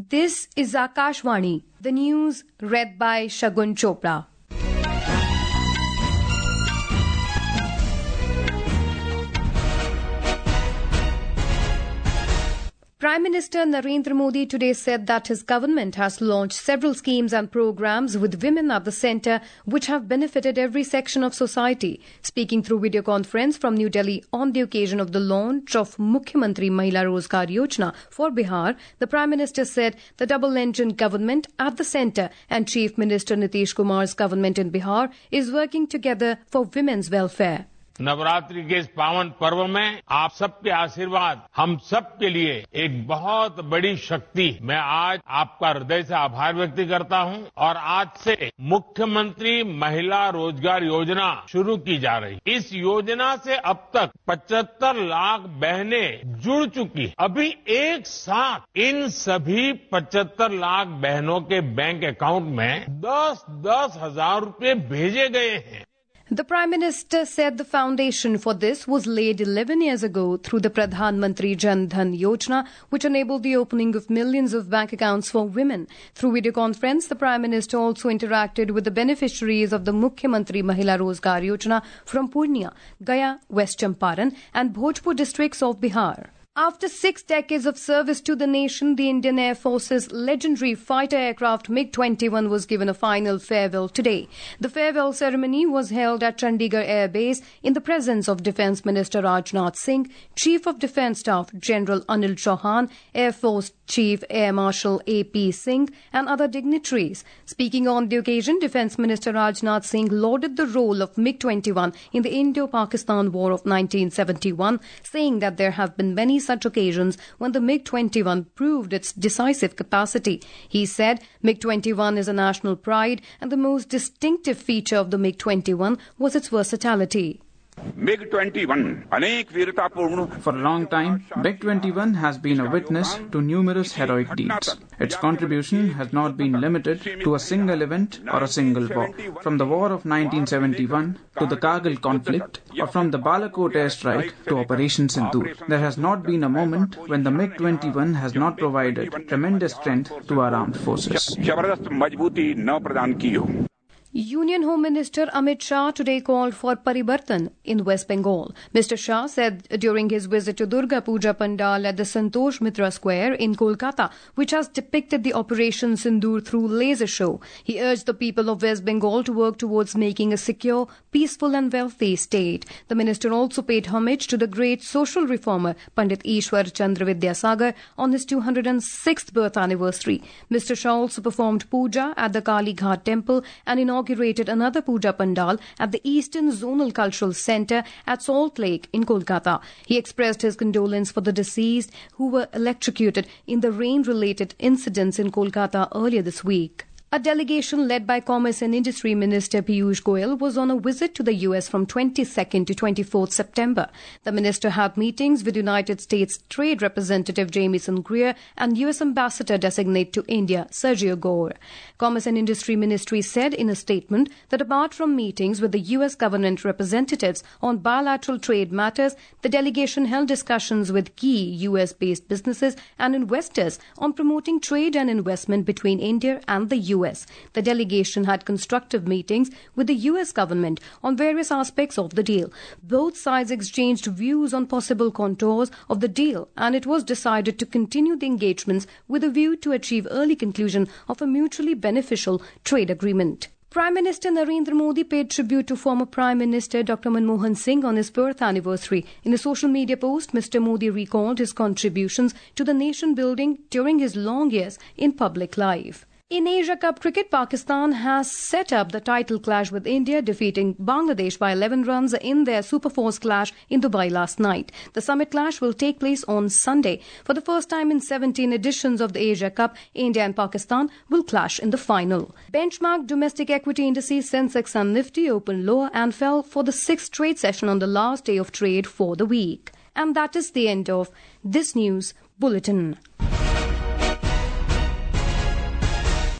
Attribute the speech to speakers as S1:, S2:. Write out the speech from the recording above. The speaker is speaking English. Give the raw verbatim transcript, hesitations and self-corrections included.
S1: This is Akashvani, the news read by Shagun Chopra. Prime Minister Narendra Modi today said that his government has launched several schemes and programs with women at the centre which have benefited every section of society. Speaking through video conference from New Delhi on the occasion of the launch of Mukhyamantri Mahila Rozgar Yojana for Bihar, the Prime Minister said the double-engine government at the centre and Chief Minister Nitish Kumar's government in Bihar is working together for women's welfare.
S2: Navratri के इस पावन पर्व में आप सबके आशीर्वाद हम सब के लिए एक बहुत बड़ी शक्ति। मैं आज आपका हृदय से आभार व्यक्त करता हूं और आज से मुख्यमंत्री महिला रोजगार योजना शुरू की जा रही। इस योजना से अब तक पचहत्तर लाख बहनें जुड़ चुकी। अभी एक साथ इन सभी पचहत्तर लाख बहनों के बैंक अकाउंट में दस दस हजार रुपए भेजे गए हैं।
S1: The Prime Minister said the foundation for this was laid eleven years ago through the Pradhan Mantri Jan Dhan Yojana, which enabled the opening of millions of bank accounts for women. Through video conference, the Prime Minister also interacted with the beneficiaries of the Mukhyamantri Mahila Rozgar Yojana from Purnia, Gaya, West Champaran and Bhojpur districts of Bihar. After six decades of service to the nation, the Indian Air Force's legendary fighter aircraft MiG twenty-one was given a final farewell today. The farewell ceremony was held at Chandigarh Air Base in the presence of Defence Minister Rajnath Singh, Chief of Defence Staff General Anil Chauhan, Air Force Chief Air Marshal A P Singh and other dignitaries. Speaking on the occasion, Defence Minister Rajnath Singh lauded the role of MiG twenty-one in the Indo-Pakistan War of nineteen seventy-one, saying that there have been many such occasions when the MiG twenty-one proved its decisive capacity. He said MiG twenty-one is a national pride and the most distinctive feature of the MiG twenty-one was its versatility.
S3: MiG twenty-one,
S4: For a long time, MiG twenty-one has been a witness to numerous heroic deeds. Its contribution has not been limited to a single event or a single war. From the War of nineteen seventy-one to the Kargil conflict, or from the Balakot airstrike to Operation Sindoor, there has not been a moment when the MiG twenty-one has not provided tremendous strength to our armed forces.
S1: Union Home Minister Amit Shah today called for Paribartan in West Bengal. Mister Shah said during his visit to Durga Puja Pandal at the Santosh Mitra Square in Kolkata, which has depicted the Operation Sindoor through laser show, he urged the people of West Bengal to work towards making a secure, peaceful and wealthy state. The minister also paid homage to the great social reformer Pandit Ishwar Chandra Vidyasagar on his two hundred sixth birth anniversary. Mister Shah also performed puja at the Kali Ghat temple and inaugurated inaugurated another puja pandal at the Eastern Zonal Cultural Centre at Salt Lake in Kolkata. He expressed his condolence for the deceased who were electrocuted in the rain-related incidents in Kolkata earlier this week. A delegation led by Commerce and Industry Minister Piyush Goyal was on a visit to the U S from twenty-second to twenty-fourth September. The minister had meetings with United States Trade Representative Jamieson Greer and U S Ambassador Designate to India, Sergio Gore. Commerce and Industry Ministry said in a statement that apart from meetings with the U S government representatives on bilateral trade matters, the delegation held discussions with key U S-based businesses and investors on promoting trade and investment between India and the U S. The delegation had constructive meetings with the U S government on various aspects of the deal. Both sides exchanged views on possible contours of the deal, and it was decided to continue the engagements with a view to achieve early conclusion of a mutually beneficial trade agreement. Prime Minister Narendra Modi paid tribute to former Prime Minister Doctor Manmohan Singh on his birth anniversary. In a social media post, Mister Modi recalled his contributions to the nation building during his long years in public life. In Asia Cup cricket, Pakistan has set up the title clash with India, defeating Bangladesh by eleven runs in their Super Force clash in Dubai last night. The summit clash will take place on Sunday. For the first time in seventeen editions of the Asia Cup, India and Pakistan will clash in the final. Benchmark domestic equity indices Sensex and Nifty opened lower and fell for the sixth trade session on the last day of trade for the week. And that is the end of this news bulletin.